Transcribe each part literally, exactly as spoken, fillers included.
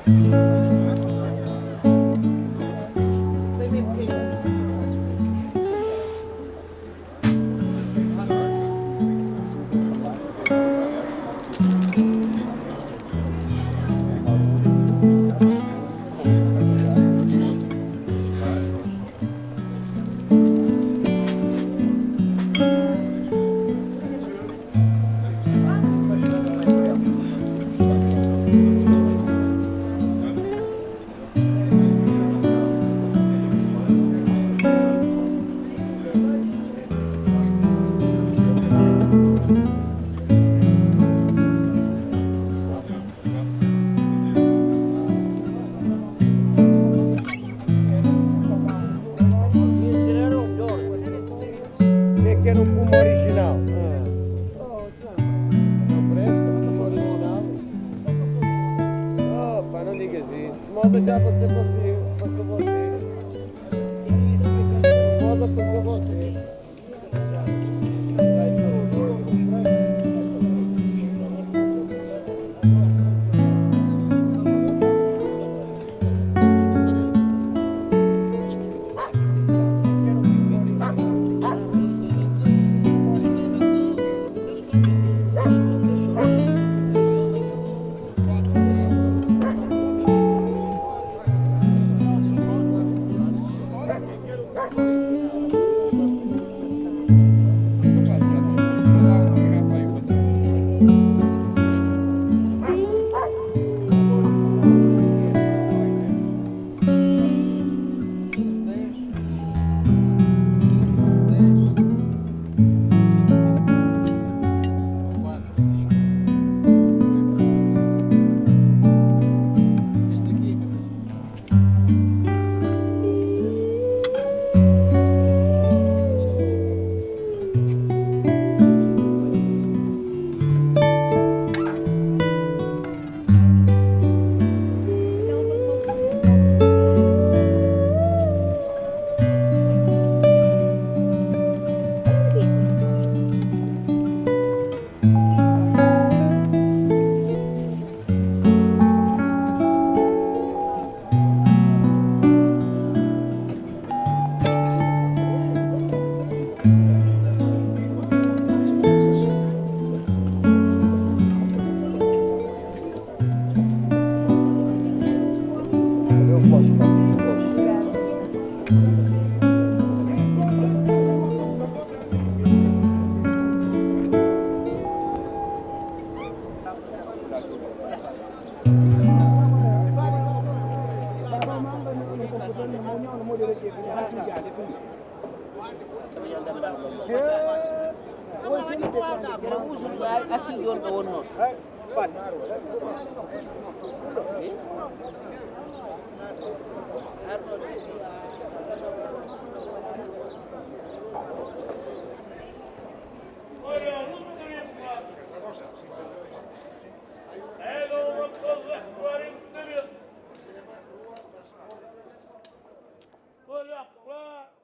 Quero um pumo original. Não presta? Pumo original? Opa, não digas isso. Moda já passou você. Passou você. Moda passou você. Asli yon ka won non. Olha,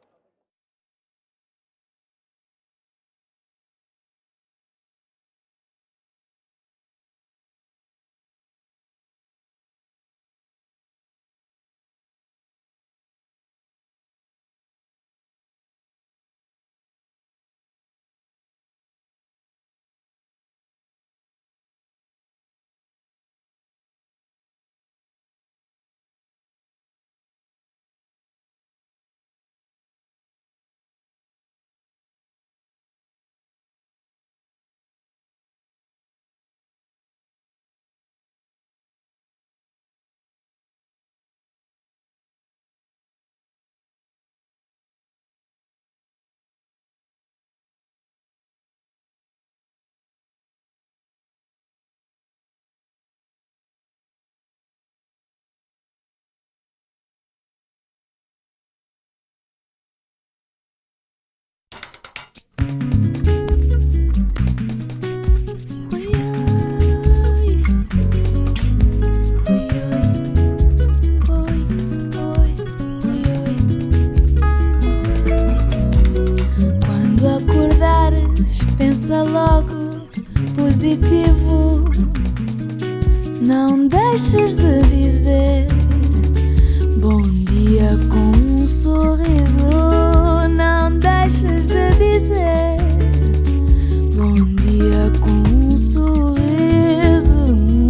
deixes de dizer bom dia com um sorriso. Não deixes de dizer bom dia com um sorriso.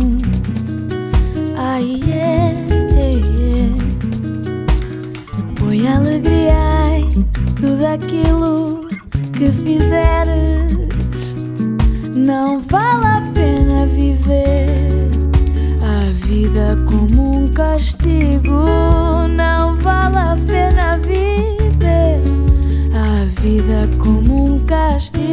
Ai, yeah, yeah, yeah. Põe alegria em tudo aquilo que fizeres. Não vale a pena viver a vida como um castigo. Não vale a pena viver a vida como um castigo.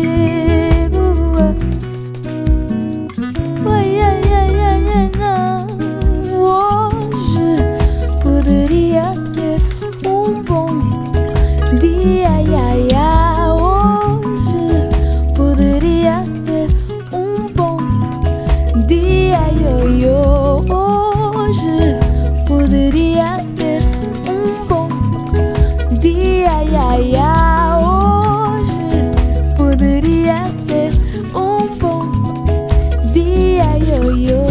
Ai, ai, ai, ai, ai, não. Hoje poderia ser um bom dia, ai, ai, ai. Hoje poderia ser um bom dia, yo, yo. Hoje poderia ser um bom dia, ai, ai, ai. Hoje poderia ser um bom dia, yo, yo.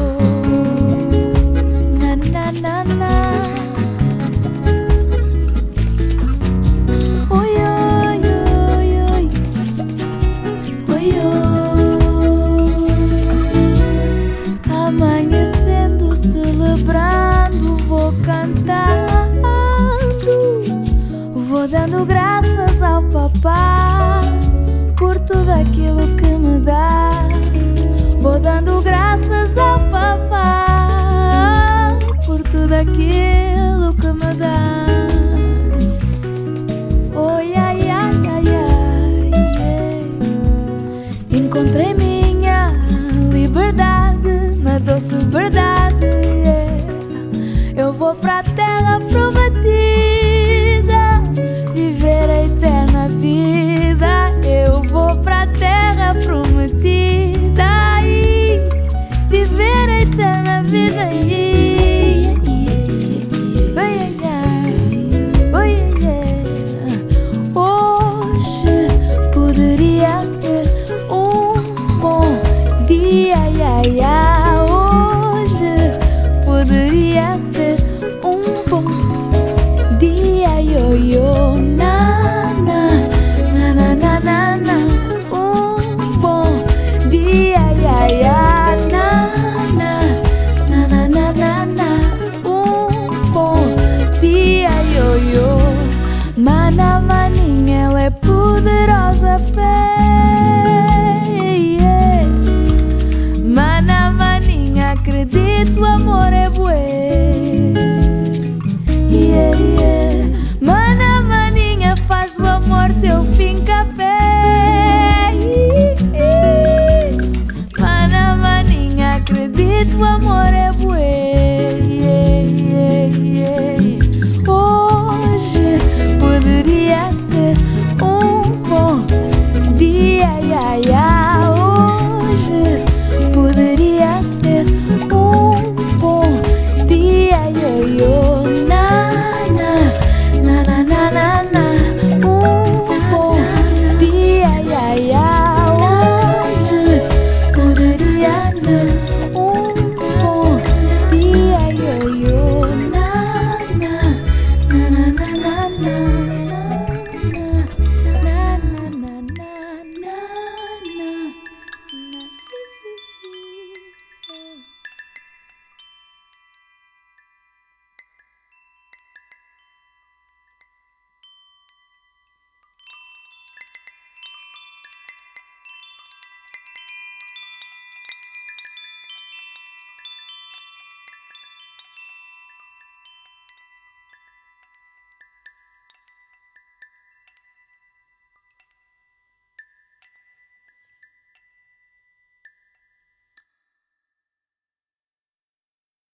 Na, na, na, na. Oi, oi, oi, oi. Oi, oi. Amanhecendo, celebrando, vou cantando, vou dando graças ao papá por tudo aquilo que me dá. Vou dando graças ao papá por tudo aquilo que me dá. Oi, ai, ai, ai, ai, yeah. Encontrei minha liberdade na doce verdade, yeah. Eu vou pra terra prometida, viver a eterna vida. Eu vou pra terra prometida,